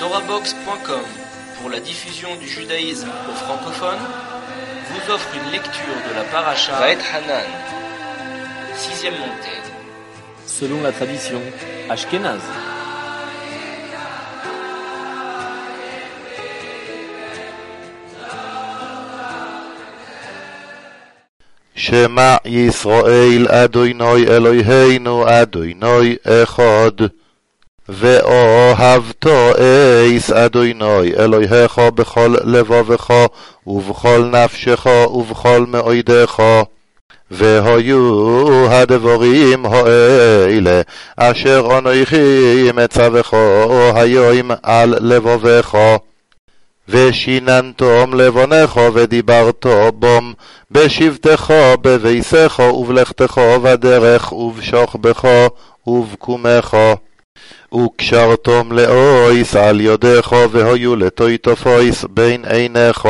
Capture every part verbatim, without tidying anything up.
Torahbox point com, pour la diffusion du judaïsme aux francophones, vous offre une lecture de la paracha Vaet Hanan, sixième montée. Selon la tradition ashkénaze. Shema Yisrael Adonai Eloheinu Adonai Echad Ve'ohavto eis Adonai Elohecha b'chol levavecha ובכל נפשך ובכל מאוידך והיו הדבורים האלה אשר אנוכי מצווך היום על לבבך ושיננתם לבונך ודיברת בם בשבתך בביסך ובלכתך בדרך ובשוכבך ובקומך וקשרתם לאויס על ידך והיו לטויטופויס בין עיניך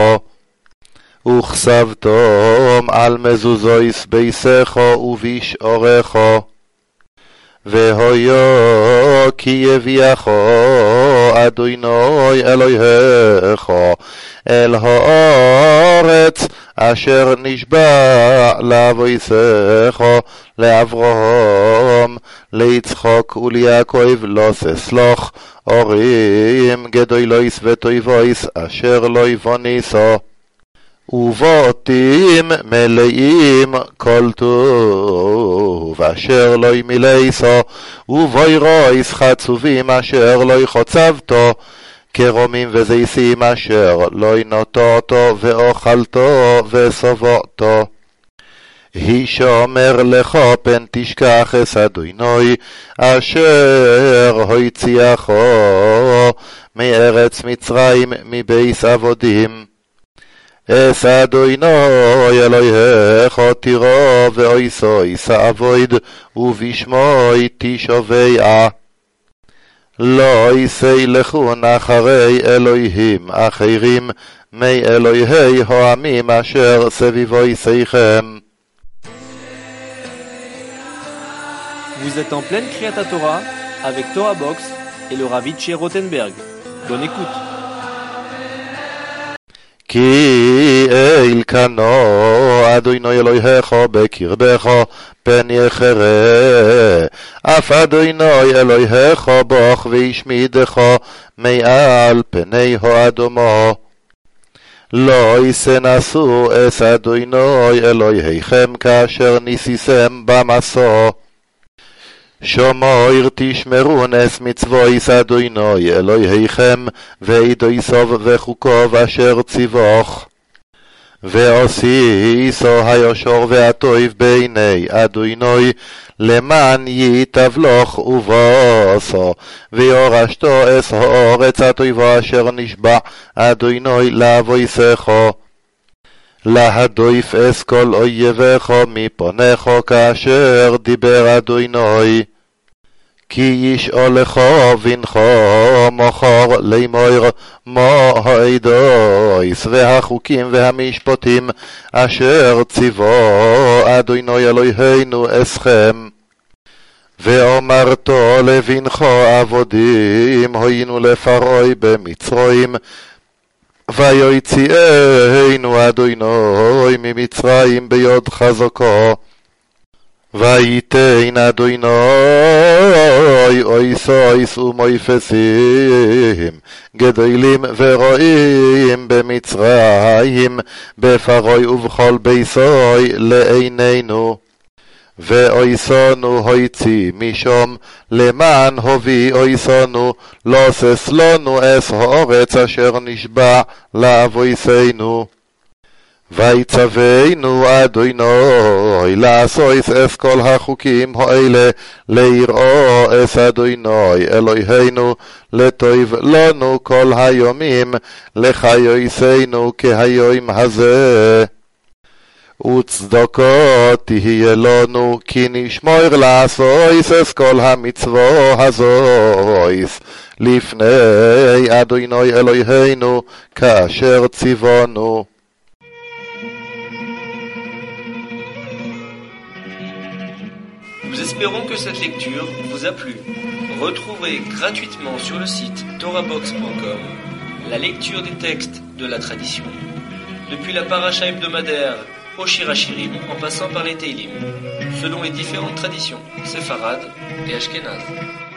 וכסבתם על מזוזויס ביסך ובשעריך והיו כי יביאך אדוני אלוהיך אל הארץ אשר נשבע לאבותיך לאברהם ליצחק וליעקב לא תסלח אורים גדולויס וטויבויס אשר לא יבוניסו ובוטים מלאים כל טוב אשר לא ימילאיסו ובוירויס חצובים אשר לא יחוצבתו כרומים וזיסים אשר לא ינוטותו ואוכלתו וסובותו הישמר לך פן תשכח את אדוני אשר הוציאך מארץ מצרים מבית עבדים אס אדוני אלוהיך תירא ואויסו יסעבוד ובשמוי תשבע לא יסלחון אחרי אלוהים אחרים מאלוהי העמים אשר סביבותיכם. Vous êtes en pleine Kriyat Torah avec Torahbox et le Rav Itcher Rothenberg. Bonne écoute. כי אלקנו אדוני אלוהיך בקרבך פן יחרה אף אדוני אלוהיך בך וישמידך מעל פני האדמה לא יסנסו את אדוני אלוהיכם כאשר ניסיסם במסע שמור תשמרו נס מצוויס אדוני אלוהיכם ועדויסו וחוקיו אשר ציווך ועשיסו היושר והטוב בעיני אדוני למען ייטב לך ובוסו ויורשתו את הארץ הטובה אשר נשבע אדוני לאבותיך להדוף את כל אויביך מפניך כאשר דיבר אדוני כי ישאלך בנך מחר לאמור מה העדות והחוקים והמשפטים אשר ציווה אדוני אלוהינו אתכם ואמרת לבנך עבדים היינו לפרעה במצרים ויוציאנו אדוני ממצרים ביד חזקה וייתן אדוני אויסויס ומויפסים גדולים ורועים במצרים בפרעה ובכל ביסוי לעינינו ואויסנו הויצי משום למען הובי אויסנו לא ססלנו אס הארץ אשר נשבע לאבותינו ויצווינו אדוני לעשות את כל החוקים האלה ליראו את אדוני אלוהינו לטוב לנו כל היומים לחיותנו כהיום הזה וצדקה תהיה לנו כי נשמור לעשות את כל המצווה הזאת לפני אדוני אלוהינו כאשר ציוונו. Nous espérons que cette lecture vous a plu. Retrouvez gratuitement sur le site torahbox point com la lecture des textes de la tradition, depuis la paracha hebdomadaire au Shirachirim, en passant par les Teilim, selon les différentes traditions séfarades et ashkénazes.